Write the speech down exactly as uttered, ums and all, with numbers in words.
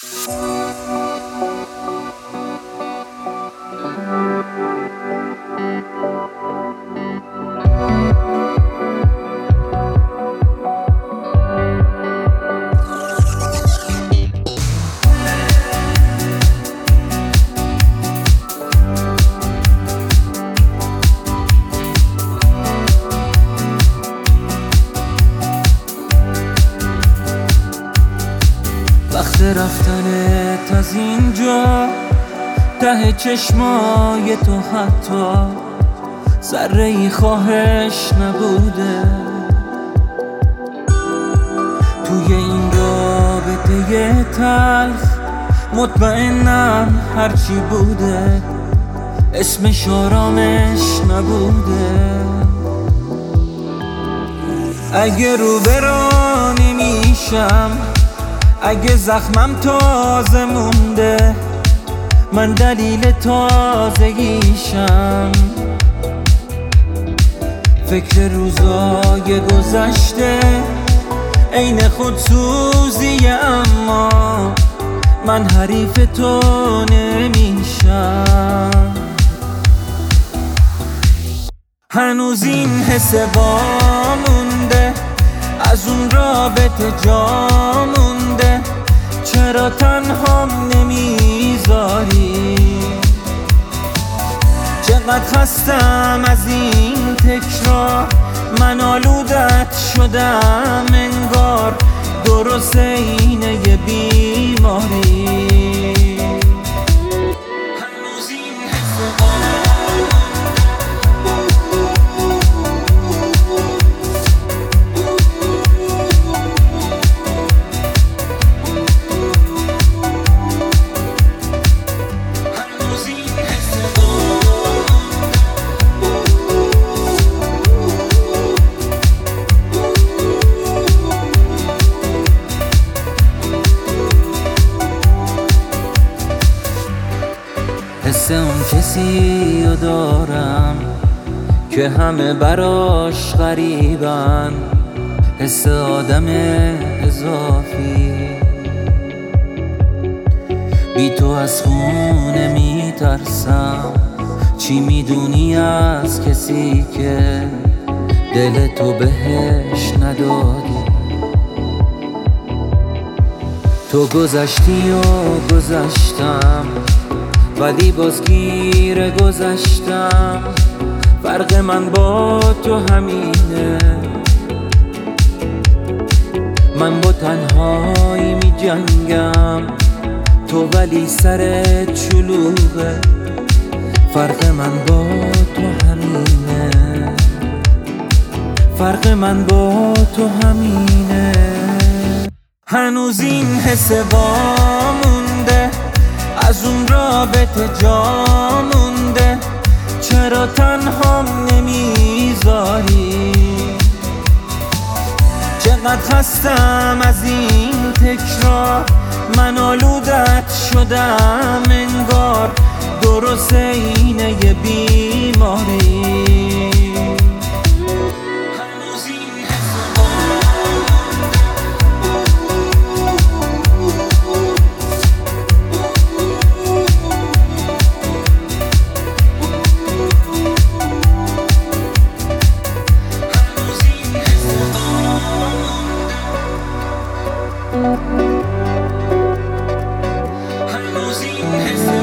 وقت رفتنت از اینجا، ته چشمای تو حتی ذره‌ای خواهش نبوده. توی این رابطه تلخ مطمئنم هرچی بوده اسمش آرامش نبوده. اگه رو برا نمیشم، اگه زخمم تازه مونده، من دلیل تازگیشم. فکر روزای گذشته عین خودسوزیه، اما من حریف تو نمیشم. هنوز این حس وامونده، از اون رابطه جا مونده. چرا تنهام نمیذاری؟ چقدر خستم از این تکرار، من آلودت شدم انگار، درست اینه یه بیماری. حس اون کسی رو دارم که همه براش غریبن، حس آدم اضافی. بی تو از خونه میترسم، چی میدونی از کسی که دل تو بهش ندادی؟ تو گذشتی و گذشتم، ولی باز گیر گذشتم. فرق من با تو همینه، من با تنهایی می جنگم، تو ولی سرت شلوغه. فرق من با تو همینه، فرق من با تو همینه. هنوز این حس وامونده، از اون رابطه جا مونده. چرا تنهام نمیذاری؟ چقدر خستم از این تکرار، من آلودت شدم انگار، درست اینه یه بیماری. Losing his